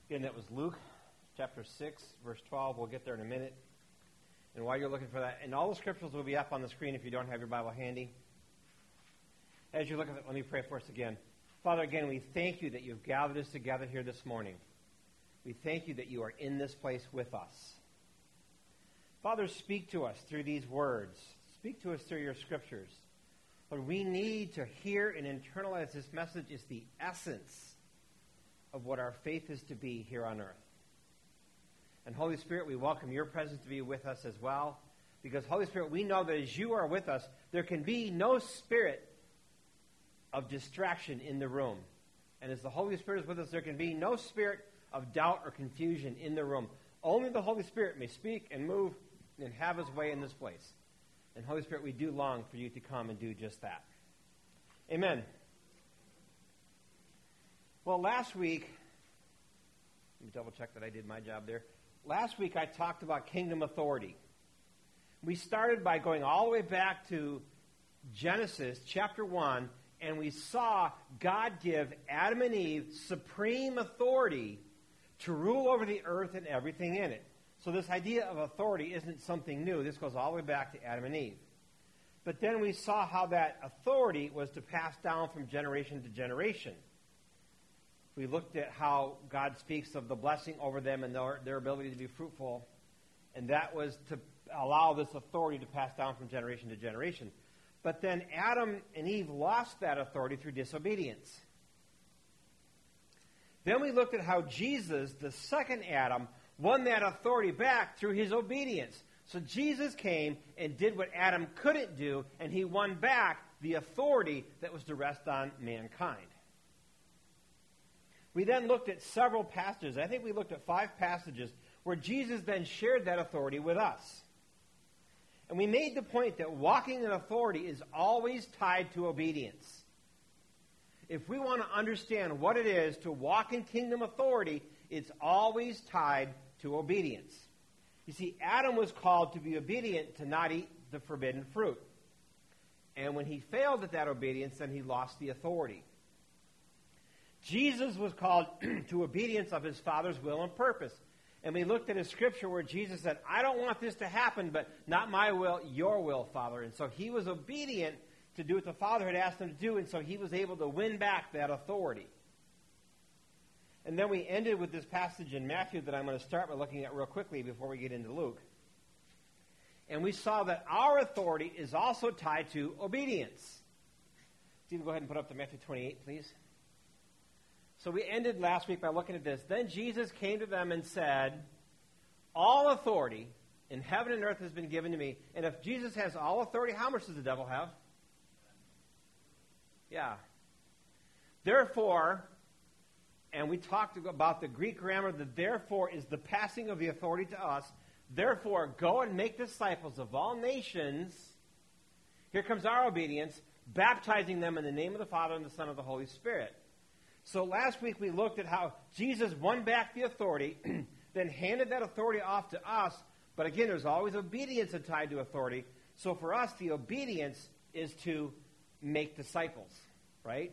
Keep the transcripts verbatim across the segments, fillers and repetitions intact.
Again, that was Luke chapter six, verse twelve. We'll get there in a minute. And while you're looking for that, and all the scriptures will be up on the screen if you don't have your Bible handy. As you look at it, let me pray for us again. Father, again, we thank you that you've gathered us together here this morning. We thank you that you are in this place with us. Father, speak to us through these words. Speak to us through your scriptures. Lord, we need to hear and internalize this message is the essence of what our faith is to be here on earth. And Holy Spirit, we welcome your presence to be with us as well. Because Holy Spirit, we know that as you are with us, there can be no spirit of distraction in the room. And as the Holy Spirit is with us, there can be no spirit of doubt or confusion in the room. Only the Holy Spirit may speak and move and have his way in this place. And Holy Spirit, we do long for you to come and do just that. Amen. Well, last week, let me double check that I did my job there. Last week I talked about kingdom authority. We started by going all the way back to Genesis chapter one, and we saw God give Adam and Eve supreme authority to rule over the earth and everything in it. So this idea of authority isn't something new. This goes all the way back to Adam and Eve. But then we saw how that authority was to pass down from generation to generation. We looked at how God speaks of the blessing over them and their, their ability to be fruitful. And that was to allow this authority to pass down from generation to generation. But then Adam and Eve lost that authority through disobedience. Then we looked at how Jesus, the second Adam, won that authority back through his obedience. So Jesus came and did what Adam couldn't do, and he won back the authority that was to rest on mankind. We then looked at several passages. I think we looked at five passages where Jesus then shared that authority with us. And we made the point that walking in authority is always tied to obedience. If we want to understand what it is to walk in kingdom authority, it's always tied to obedience. You see, Adam was called to be obedient to not eat the forbidden fruit. And when he failed at that obedience, then he lost the authority. Jesus was called to obedience of his Father's will and purpose. And we looked at a scripture where Jesus said, I don't want this to happen, but not my will, your will, Father. And so he was obedient to do what the Father had asked him to do, and so he was able to win back that authority. And then we ended with this passage in Matthew that I'm going to start by looking at real quickly before we get into Luke. And we saw that our authority is also tied to obedience. Steve, go ahead and put up the Matthew twenty-eight, please. So we ended last week by looking at this. Then Jesus came to them and said, all authority in heaven and earth has been given to me. And if Jesus has all authority, how much does the devil have? Yeah. Therefore, and we talked about the Greek grammar, that therefore is the passing of the authority to us. Therefore, go and make disciples of all nations. Here comes our obedience, baptizing them in the name of the Father and the Son and the Holy Spirit. So last week we looked at how Jesus won back the authority, then handed that authority off to us. But again, there's always obedience tied to authority. So for us, the obedience is to make disciples, right?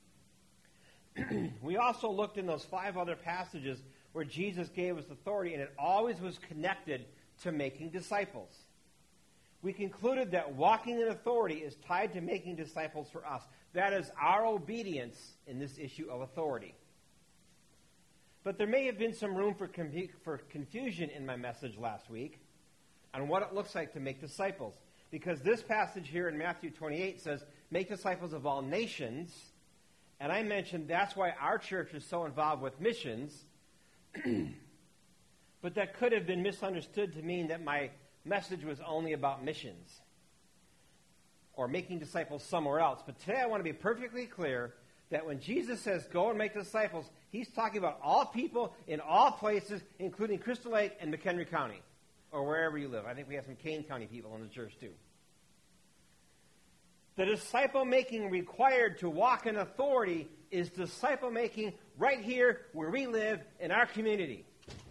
We also looked in those five other passages where Jesus gave us authority, and it always was connected to making disciples. We concluded that walking in authority is tied to making disciples for us. That is our obedience in this issue of authority. But there may have been some room for, com- for confusion in my message last week on what it looks like to make disciples. Because this passage here in Matthew twenty-eight says, make disciples of all nations. And I mentioned that's why our church is so involved with missions. But that could have been misunderstood to mean that my message was only about missions or making disciples somewhere else. But today I want to be perfectly clear that when Jesus says go and make disciples, he's talking about all people in all places, including Crystal Lake and McHenry County, or wherever you live. I think we have some Kane County people in the church too. The disciple-making required to walk in authority is disciple-making right here where we live in our community.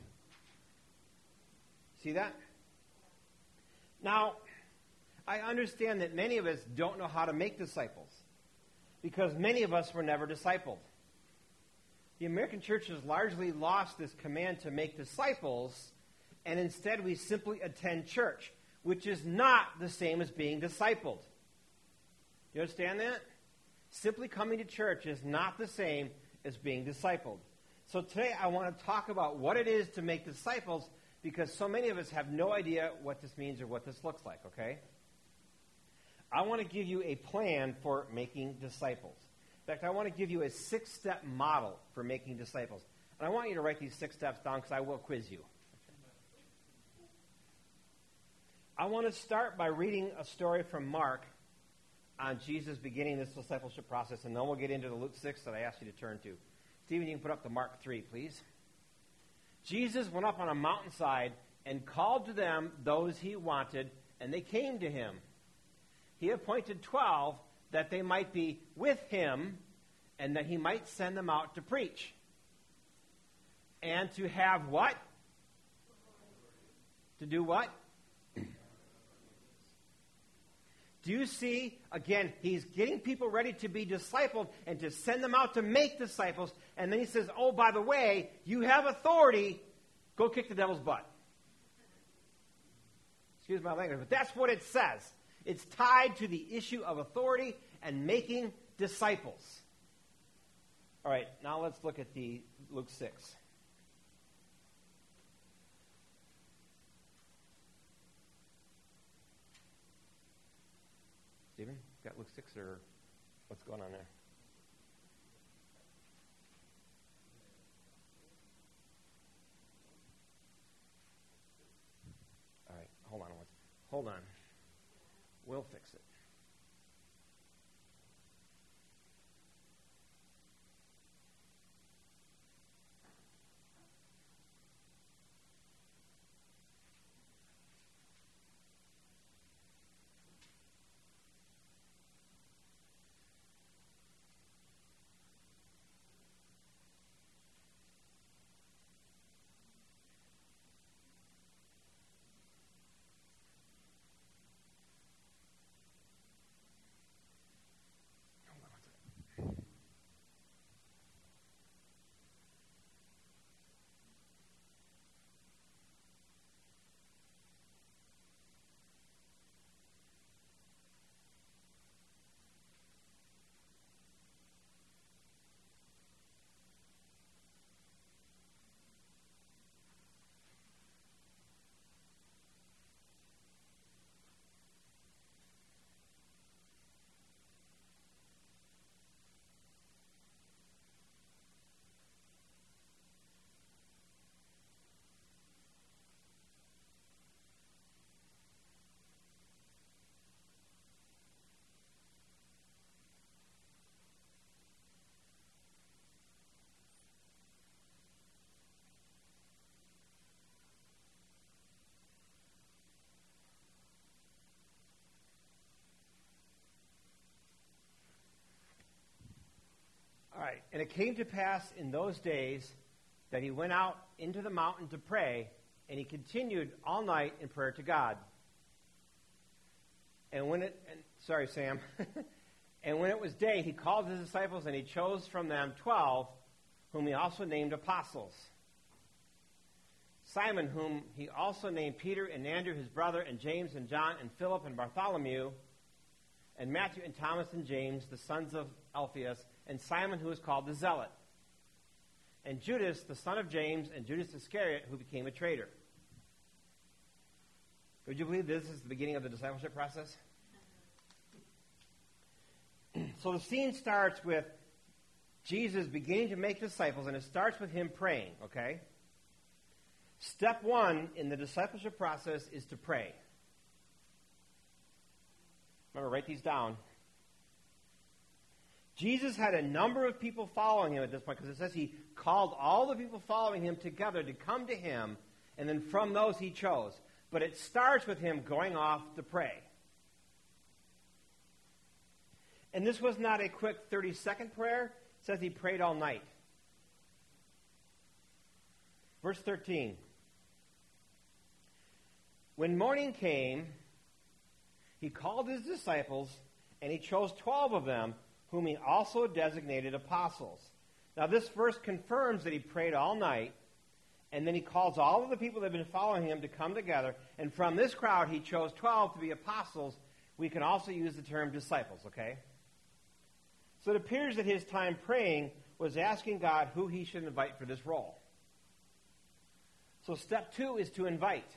See that? Now, I understand that many of us don't know how to make disciples because many of us were never discipled. The American church has largely lost this command to make disciples, and instead we simply attend church, which is not the same as being discipled. You understand that? Simply coming to church is not the same as being discipled. So today I want to talk about what it is to make disciples, because so many of us have no idea what this means or what this looks like, okay? I want to give you a plan for making disciples. In fact, I want to give you a six-step model for making disciples. And I want you to write these six steps down because I will quiz you. I want to start by reading a story from Mark on Jesus beginning this discipleship process, and then we'll get into the Luke six that I asked you to turn to. Stephen, you can put up the Mark three, please. Jesus went up on a mountainside and called to them those he wanted, and they came to him. He appointed twelve that they might be with him and that he might send them out to preach. And to have what? To do what? Do you see, again, he's getting people ready to be discipled and to send them out to make disciples. And then he says, oh, by the way, you have authority. Go kick the devil's butt. Excuse my language, but that's what it says. It's tied to the issue of authority and making disciples. All right, now let's look at the Luke six. Stephen, got Luke six, or what's going on there? All right, hold on. Hold on. We'll fix it. All right, and it came to pass in those days that he went out into the mountain to pray, and he continued all night in prayer to God. And when it, and, sorry, Sam. And when it was day, he called his disciples, and he chose from them twelve, whom he also named apostles. Simon, whom he also named Peter, and Andrew his brother, and James and John, and Philip and Bartholomew, and Matthew and Thomas and James, the sons of Alphaeus, and Simon, who is called the Zealot, and Judas, the son of James, and Judas Iscariot, who became a traitor. Would you believe this is the beginning of the discipleship process? So the scene starts with Jesus beginning to make disciples, and it starts with him praying, okay? Step one in the discipleship process is to pray. Remember, write these down. Jesus had a number of people following him at this point, because it says he called all the people following him together to come to him, and then from those he chose. But it starts with him going off to pray. And this was not a quick thirty-second prayer. It says he prayed all night. Verse thirteen. When morning came, he called his disciples, and he chose twelve of them, whom he also designated apostles. Now, this verse confirms that he prayed all night, and then he calls all of the people that have been following him to come together, and from this crowd he chose twelve to be apostles. We can also use the term disciples, okay? So it appears that his time praying was asking God who he should invite for this role. So step two is to invite.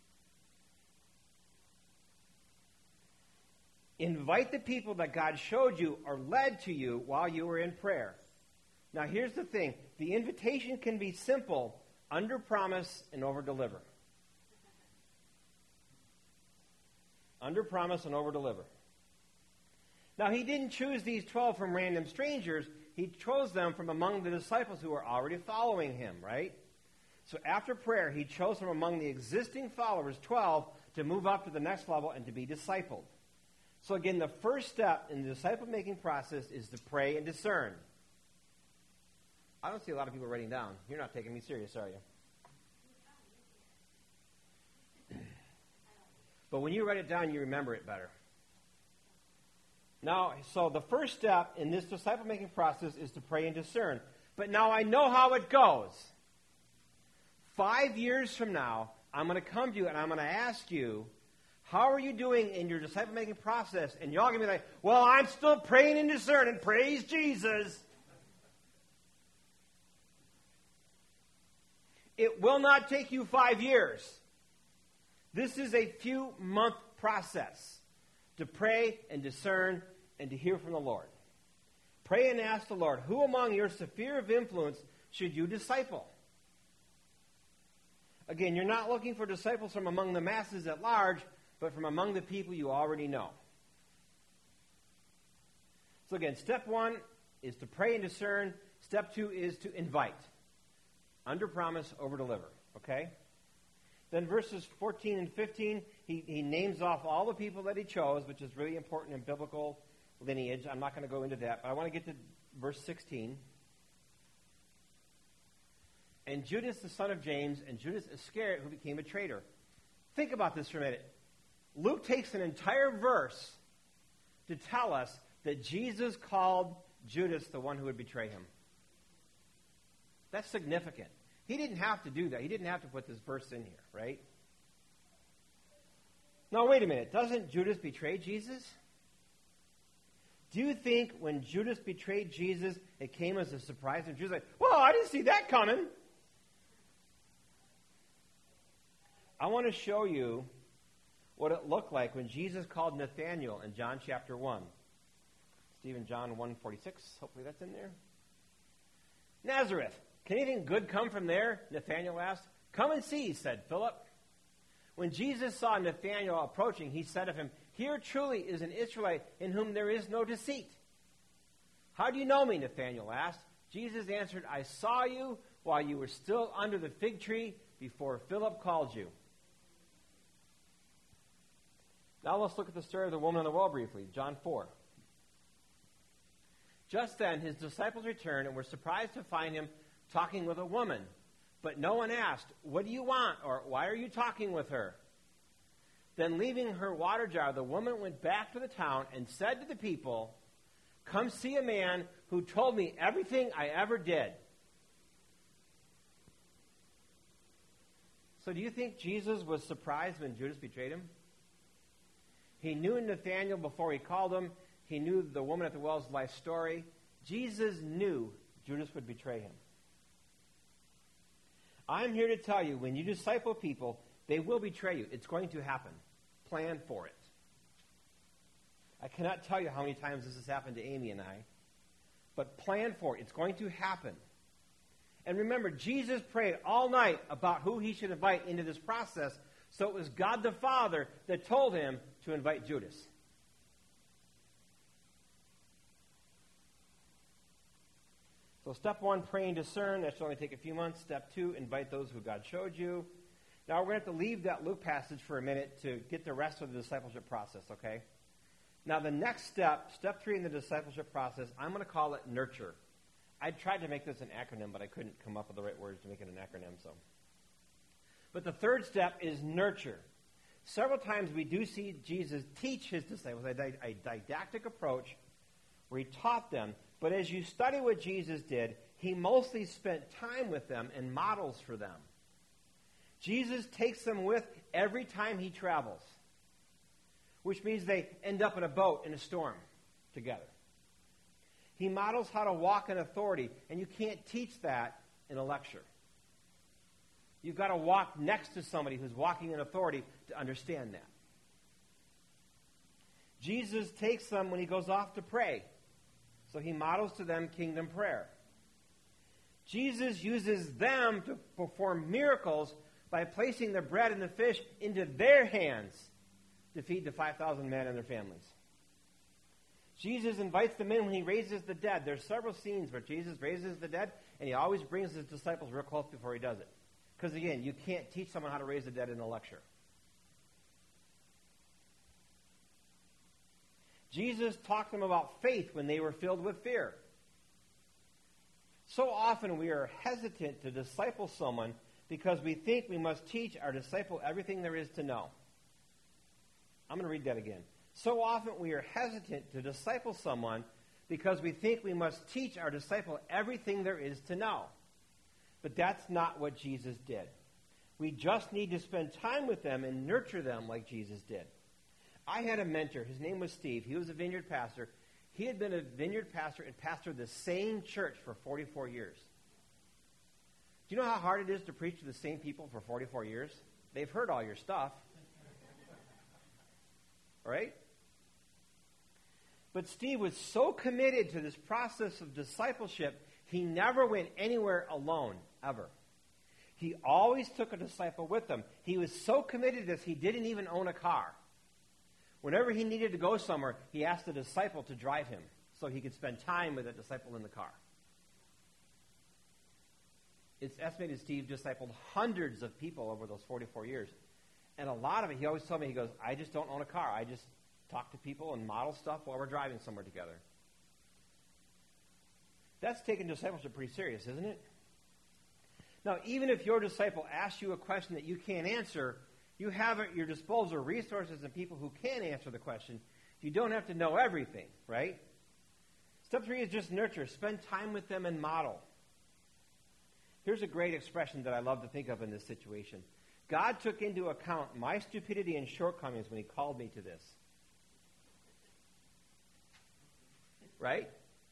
Invite the people that God showed you or led to you while you were in prayer. Now here's the thing. The invitation can be simple, under promise and over deliver. Under promise and over deliver. Now he didn't choose these twelve from random strangers. He chose them from among the disciples who were already following him, right? So after prayer, he chose from among the existing followers, twelve, to move up to the next level and to be discipled. So again, the first step in the disciple-making process is to pray and discern. I don't see a lot of people writing down. You're not taking me serious, are you? But when you write it down, you remember it better. Now, so the first step in this disciple-making process is to pray and discern. But now I know how it goes. Five years from now, I'm going to come to you and I'm going to ask you, how are you doing in your disciple-making process? And y'all going to be like, well, I'm still praying and discerning. Praise Jesus. It will not take you five years. This is a few-month process to pray and discern and to hear from the Lord. Pray and ask the Lord, who among your sphere of influence should you disciple? Again, you're not looking for disciples from among the masses at large, but from among the people you already know. So again, step one is to pray and discern. Step two is to invite. Under promise, over deliver. Okay? Then verses fourteen and fifteen, he, he names off all the people that he chose, which is really important in biblical lineage. I'm not going to go into that, but I want to get to verse sixteen. And Judas, the son of James, and Judas Iscariot, who became a traitor. Think about this for a minute. Luke takes an entire verse to tell us that Jesus called Judas the one who would betray him. That's significant. He didn't have to do that. He didn't have to put this verse in here, right? Now, wait a minute. Doesn't Judas betray Jesus? Do you think when Judas betrayed Jesus, it came as a surprise? And Judas was like, well, I didn't see that coming. I want to show you what it looked like when Jesus called Nathanael in John chapter one. Stephen, John one forty-six. Hopefully that's in there. Nazareth. Can anything good come from there? Nathanael asked. Come and see, said Philip. When Jesus saw Nathanael approaching, he said of him, here truly is an Israelite in whom there is no deceit. How do you know me? Nathanael asked. Jesus answered, I saw you while you were still under the fig tree before Philip called you. Now let's look at the story of the woman on the well briefly. John four. Just then his disciples returned and were surprised to find him talking with a woman. But no one asked, what do you want? Or why are you talking with her? Then leaving her water jar, the woman went back to the town and said to the people, come see a man who told me everything I ever did. So do you think Jesus was surprised when Judas betrayed him? He knew Nathanael before he called him. He knew the woman at the well's life story. Jesus knew Judas would betray him. I'm here to tell you, when you disciple people, they will betray you. It's going to happen. Plan for it. I cannot tell you how many times this has happened to Amy and I, but plan for it. It's going to happen. And remember, Jesus prayed all night about who he should invite into this process, so it was God the Father that told him to invite Judas. So step one, pray and discern. That should only take a few months. Step two, invite those who God showed you. Now we're going to have to leave that Luke passage for a minute to get the rest of the discipleship process, okay? Now the next step, step three in the discipleship process, I'm going to call it nurture. I tried to make this an acronym, but I couldn't come up with the right words to make it an acronym, so. But the third step is nurture. Several times we do see Jesus teach his disciples a, a didactic approach where he taught them. But as you study what Jesus did, he He mostly spent time with them and models for them. Jesus takes them with every time he travels, which means they end up in a boat in a storm together. He models how to walk in authority, and you can't teach that in a lecture. You've got to walk next to somebody who's walking in authority to understand that. Jesus takes them when he goes off to pray, so he models to them kingdom prayer. Jesus uses them to perform miracles by placing the bread and the fish into their hands to feed the five thousand men and their families. Jesus invites them in when he raises the dead. There's several scenes where Jesus raises the dead, and he always brings his disciples real close before he does it. Because, again, you can't teach someone how to raise the dead in a lecture. Jesus talked to them about faith when they were filled with fear. So often we are hesitant to disciple someone because we think we must teach our disciple everything there is to know. I'm going to read that again. So often we are hesitant to disciple someone because we think we must teach our disciple everything there is to know. But that's not what Jesus did. We just need to spend time with them and nurture them like Jesus did. I had a mentor. His name was Steve. He was a vineyard pastor. He had been a vineyard pastor and pastored the same church for forty-four years. Do you know how hard it is to preach to the same people for forty-four years? They've heard all your stuff. Right? But Steve was so committed to this process of discipleship, he never went anywhere alone, ever. He always took a disciple with him. He was so committed to this, he didn't even own a car. Whenever he needed to go somewhere, he asked the disciple to drive him so he could spend time with that disciple in the car. It's estimated Steve discipled hundreds of people over those forty-four years. And a lot of it, he always told me, he goes, I just don't own a car. I just talk to people and model stuff while we're driving somewhere together. That's taking discipleship pretty serious, isn't it? Now, even if your disciple asks you a question that you can't answer, you have at your disposal resources and people who can answer the question. You don't have to know everything, right? Step three is just nurture. Spend time with them and model. Here's a great expression that I love to think of in this situation. God took into account my stupidity and shortcomings when he called me to this. Right?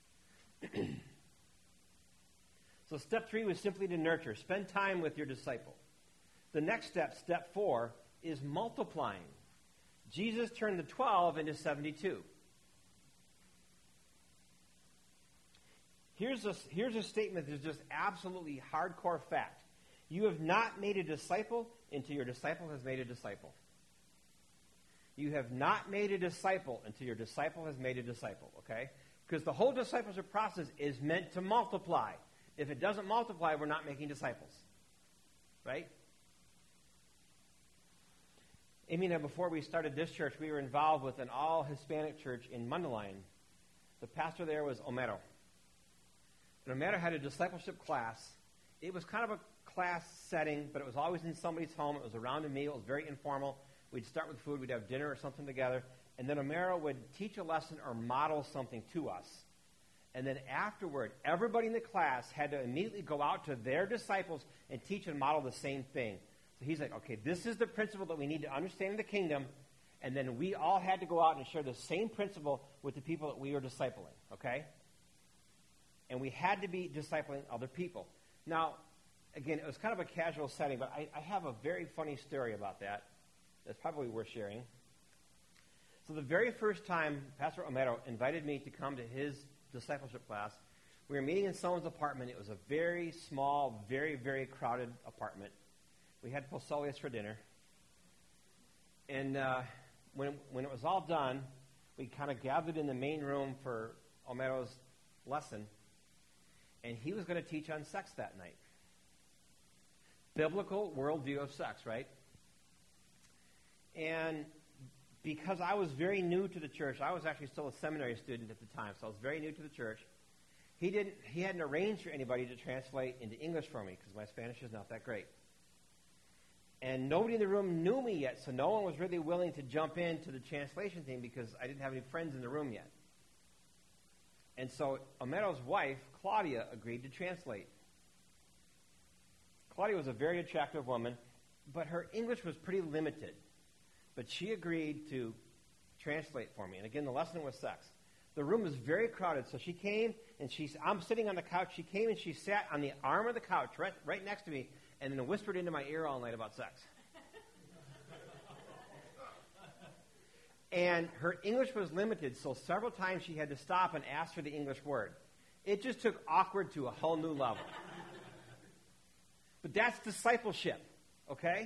So step three was simply to nurture. Spend time with your disciple. The next step, step four, is multiplying. Jesus turned the twelve into seventy-two. Here's a, here's a statement that's just absolutely hardcore fact. You have not made a disciple until your disciple has made a disciple. You have not made a disciple until your disciple has made a disciple, okay? Because the whole discipleship process is meant to multiply. If it doesn't multiply, we're not making disciples. Right? Amy and I, before we started this church, we were involved with an all-Hispanic church in Mundelein. The pastor there was Homero. And Homero had a discipleship class. It was kind of a class setting, but it was always in somebody's home. It was around a meal. It was very informal. We'd start with food. We'd have dinner or something together. And then Homero would teach a lesson or model something to us. And then afterward, everybody in the class had to immediately go out to their disciples and teach and model the same thing. So he's like, okay, this is the principle that we need to understand in the kingdom. And then we all had to go out and share the same principle with the people that we were discipling, okay? And we had to be discipling other people. Now, again, it was kind of a casual setting, but I, I have a very funny story about that that's probably worth sharing. So the very first time Pastor Homero invited me to come to his discipleship class, we were meeting in someone's apartment. It was a very small, very, very crowded apartment. We had pozole for dinner. And uh, when, when it was all done, we kind of gathered in the main room for Homero's lesson. And he was going to teach on sex that night. Biblical worldview of sex, right? And because I was very new to the church, I was actually still a seminary student at the time, so I was very new to the church. He didn't. He hadn't arranged for anybody to translate into English for me because my Spanish is not that great. And nobody in the room knew me yet, so no one was really willing to jump into the translation thing because I didn't have any friends in the room yet. And so Omero's wife, Claudia, agreed to translate. Claudia was a very attractive woman, but her English was pretty limited. But she agreed to translate for me. And again, the lesson was sex. The room was very crowded, so she came, and she, I'm sitting on the couch. She came and she sat on the arm of the couch right, right next to me and then whispered into my ear all night about sex. And her English was limited, so several times she had to stop and ask for the English word. It just took awkward to a whole new level. But that's discipleship, okay?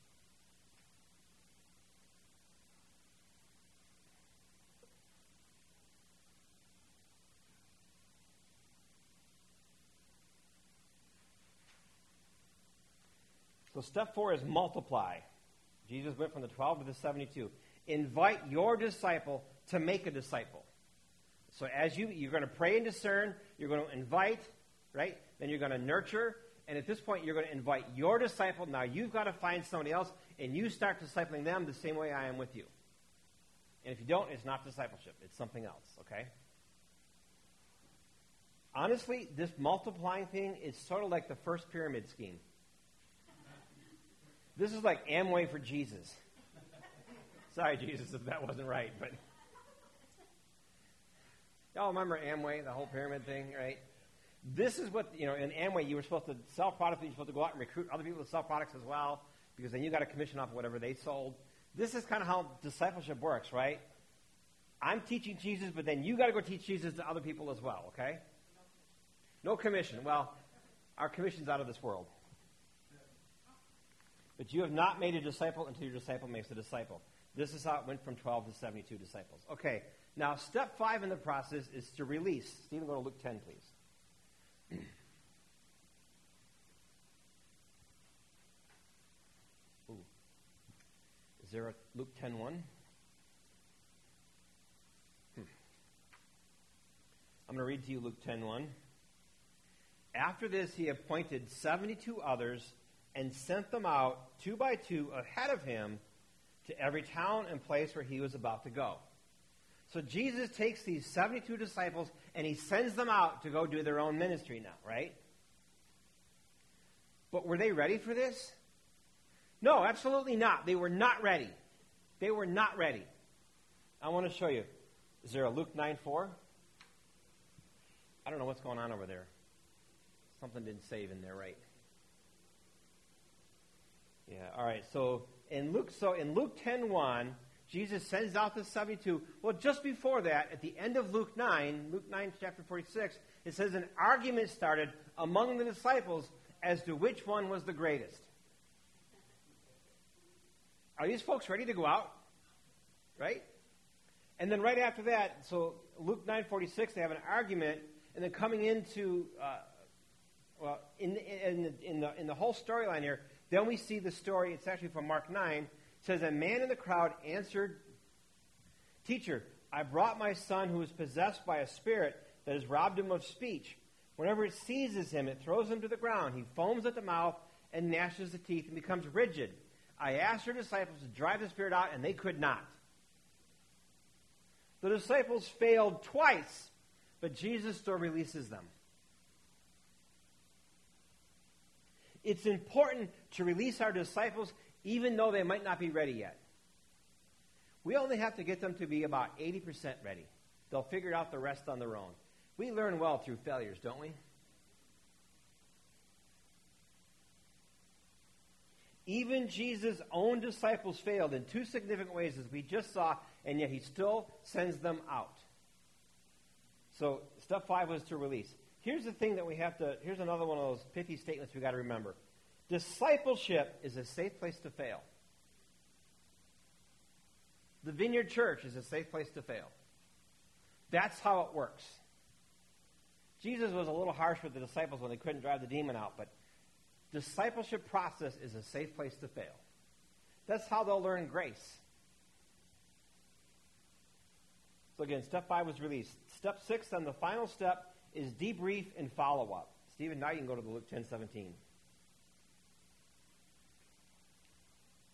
So step four is multiply. Jesus went from the twelve to the seventy-two. Invite your disciple to make a disciple. So as you, you're going to pray and discern, you're going to invite, right? Then you're going to nurture. And at this point, you're going to invite your disciple. Now you've got to find somebody else, and you start discipling them the same way I am with you. And if you don't, it's not discipleship. It's something else, okay? Honestly, this multiplying thing is sort of like the first pyramid scheme. This is like Amway for Jesus. Sorry, Jesus, if that wasn't right, but y'all remember Amway, the whole pyramid thing, right? This is what, you know, in Amway, you were supposed to sell products, but you were supposed to go out and recruit other people to sell products as well, because then you got a commission off of whatever they sold. This is kind of how discipleship works, right? I'm teaching Jesus, but then you got to go teach Jesus to other people as well, okay? No commission. Well, our commission's out of this world. But you have not made a disciple until your disciple makes a disciple. This is how it went from twelve to seventy-two disciples. Okay, now step five in the process is to release. Stephen, go to Luke ten, please. Ooh. Is there a Luke ten one? Hmm. I'm going to read to you Luke ten one. After this, he appointed seventy-two others and sent them out two by two ahead of him to every town and place where he was about to go. So Jesus takes these seventy-two disciples and he sends them out to go do their own ministry now, right? But were they ready for this? No, absolutely not. They were not ready. They were not ready. I want to show you. Is there a Luke nine four? I don't know what's going on over there. Something didn't save in there, right? Yeah, all right. So in Luke, so in Luke ten one, Jesus sends out the seventy-two. Well, just before that, at the end of Luke nine, Luke nine, chapter forty-six, it says an argument started among the disciples as to which one was the greatest. Are these folks ready to go out? Right? And then right after that, so Luke nine forty-six, they have an argument, and then coming into, uh, well, in, in, the, in, the, in the whole storyline here, then we see the story, it's actually from Mark nine. It says, a man in the crowd answered, "Teacher, I brought my son who is possessed by a spirit that has robbed him of speech. Whenever it seizes him, it throws him to the ground. He foams at the mouth and gnashes the teeth and becomes rigid. I asked your disciples to drive the spirit out, and they could not." The disciples failed twice, but Jesus still releases them. It's important to release our disciples even though they might not be ready yet. We only have to get them to be about eighty percent ready. They'll figure out the rest on their own. We learn well through failures, don't we? Even Jesus' own disciples failed in two significant ways, as we just saw, and yet he still sends them out. So step five was to release. Here's the thing that we have to, here's another one of those pithy statements we got to remember. Discipleship is a safe place to fail. The Vineyard Church is a safe place to fail. That's how it works. Jesus was a little harsh with the disciples when they couldn't drive the demon out, but discipleship process is a safe place to fail. That's how they'll learn grace. So again, step five was release. Step six, then the final step, is debrief and follow-up. Stephen, now you can go to the Luke ten seventeen.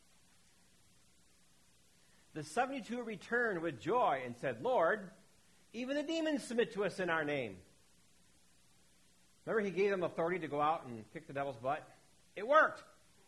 The seventy-two returned with joy and said, "Lord, Even the demons submit to us in our name. Remember, he gave them authority to go out and kick the devil's butt? It worked.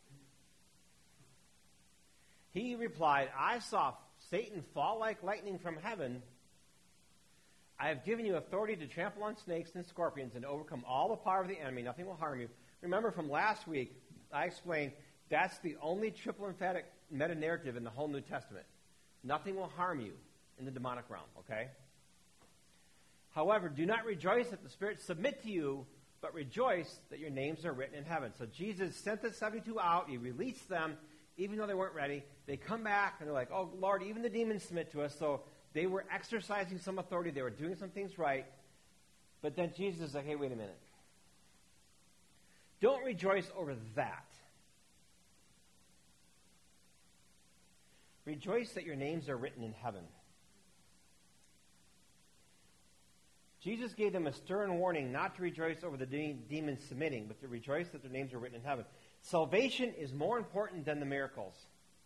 He replied, I saw Satan fall like lightning from heaven. I have given you authority to trample on snakes and scorpions and to overcome all the power of the enemy. Nothing will harm you. Remember from last week, I explained that's the only triple emphatic meta-narrative in the whole New Testament. Nothing will harm you in the demonic realm, okay? However, do not rejoice that the spirits submit to you, but rejoice that your names are written in heaven. So Jesus sent the seventy-two out. He released them, even though they weren't ready. They come back, and they're like, oh, Lord, even the demons submit to us. So they were exercising some authority. They were doing some things right. But then Jesus is like, hey, wait a minute. Don't rejoice over that. Rejoice that your names are written in heaven. Jesus gave them a stern warning not to rejoice over the de- demons submitting, but to rejoice that their names are written in heaven. Salvation is more important than the miracles.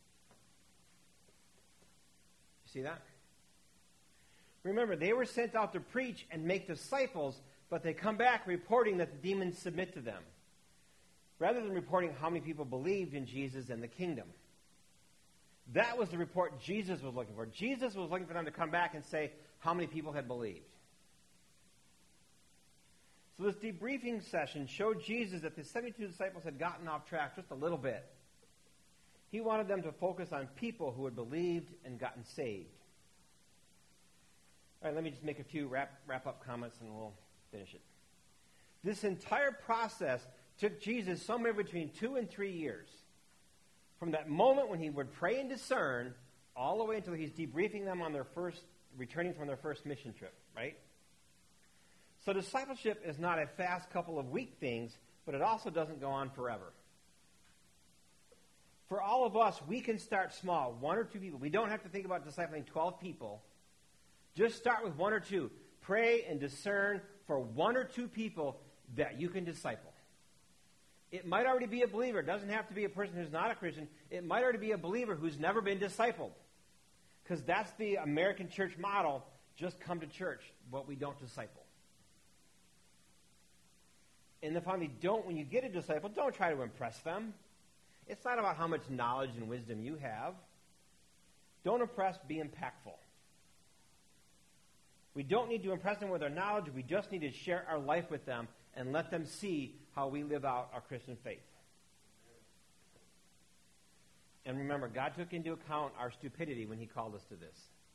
You see that? Remember, they were sent out to preach and make disciples, but they come back reporting that the demons submit to them, rather than reporting how many people believed in Jesus and the kingdom. That was the report Jesus was looking for. Jesus was looking for them to come back and say how many people had believed. So this debriefing session showed Jesus that the seventy-two disciples had gotten off track just a little bit. He wanted them to focus on people who had believed and gotten saved. All right, let me just make a few wrap, wrap-up comments and we'll finish it. This entire process took Jesus somewhere between two and three years. From that moment when he would pray and discern, all the way until he's debriefing them on their first, returning from their first mission trip, right? So discipleship is not a fast couple of week things, but it also doesn't go on forever. For all of us, we can start small, one or two people. We don't have to think about discipling twelve people. Just start with one or two. Pray and discern for one or two people that you can disciple. It might already be a believer. It doesn't have to be a person who's not a Christian. It might already be a believer who's never been discipled. Because that's the American church model. Just come to church, but we don't disciple. And then finally, don't, when you get a disciple, don't try to impress them. It's not about how much knowledge and wisdom you have. Don't impress, be impactful. We don't need to impress them with our knowledge. We just need to share our life with them and let them see how we live out our Christian faith. And remember, God took into account our stupidity when he called us to this.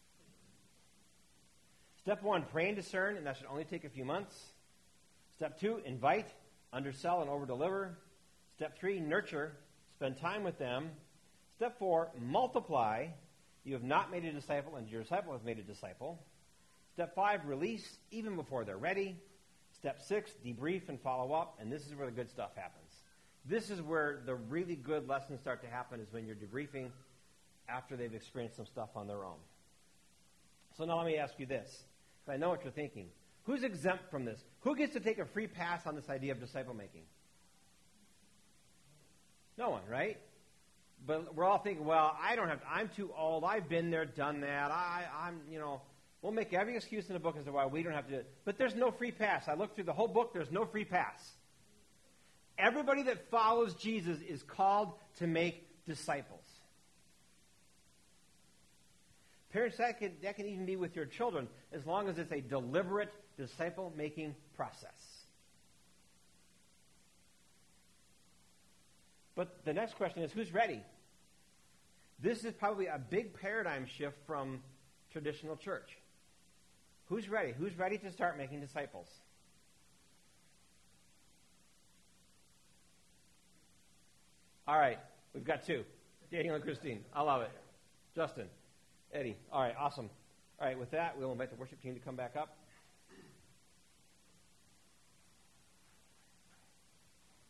Step one, pray and discern, and that should only take a few months. Step two, invite, undersell, and overdeliver. Step three, nurture, spend time with them. Step four, multiply. You have not made a disciple, and your disciple has made a disciple. Step five, release even before they're ready. Step six, debrief and follow up, and this is where the good stuff happens. This is where the really good lessons start to happen, is when you're debriefing after they've experienced some stuff on their own. So now let me ask you this, because I know what you're thinking. Who's exempt from this? Who gets to take a free pass on this idea of disciple making? No one, right? But we're all thinking, well, I don't have to, I'm too old, I've been there, done that, I, I'm, you know, we'll make every excuse in the book as to why we don't have to do it. But there's no free pass. I looked through the whole book, there's no free pass. Everybody that follows Jesus is called to make disciples. Parents, that can, that can even be with your children, as long as it's a deliberate disciple-making process. But the next question is, who's ready? This is probably a big paradigm shift from traditional church. Who's ready? Who's ready to start making disciples? All right, we've got two. Daniel and Christine. I love it. Justin, Eddie. All right, awesome. All right, with that, we'll invite the worship team to come back up.